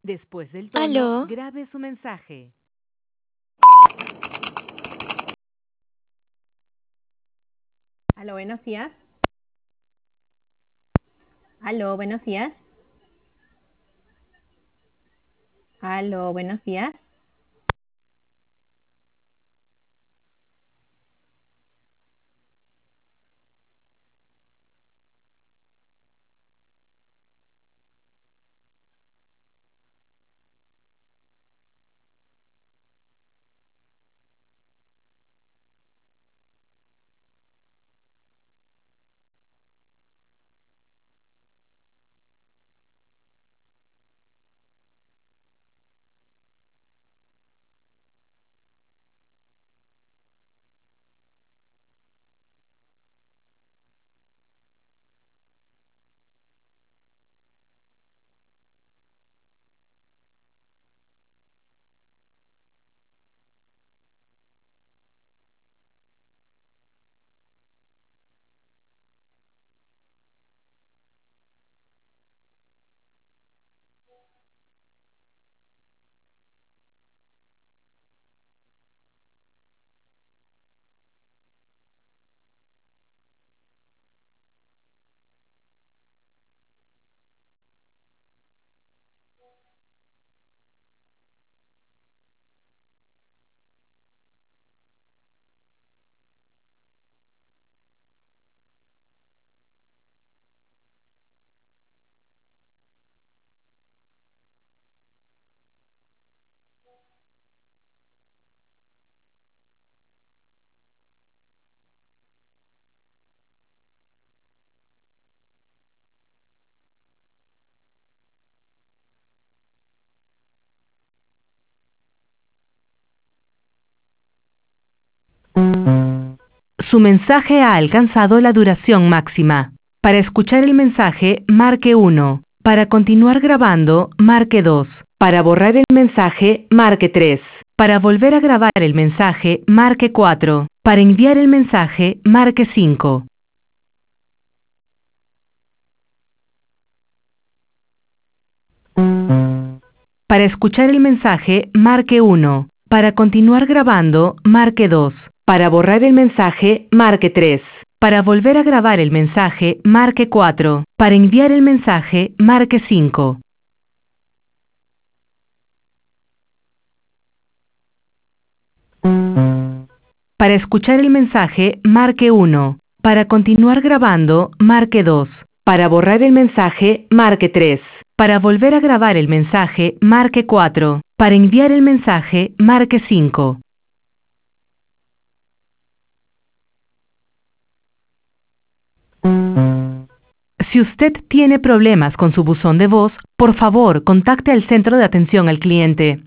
Después del tono, ¿Aló? grabe su mensaje. Aló, buenos días. Aló, buenos días. Aló, buenos días. Su mensaje ha alcanzado la duración máxima. Para escuchar el mensaje, marque 1. Para continuar grabando, marque 2. Para borrar el mensaje, marque 3. Para volver a grabar el mensaje, marque 4. Para enviar el mensaje, marque 5. Para escuchar el mensaje, marque 1. Para continuar grabando, marque 2. Para borrar el mensaje, marque 3. Para volver a grabar el mensaje, marque 4. Para enviar el mensaje, marque 5. Para escuchar el mensaje, marque 1. Para continuar grabando, marque 2. Para borrar el mensaje, marque 3. Para volver a grabar el mensaje, marque 4. Para enviar el mensaje, marque 5. Si usted tiene problemas con su buzón de voz, por favor, contacte al centro de atención al cliente.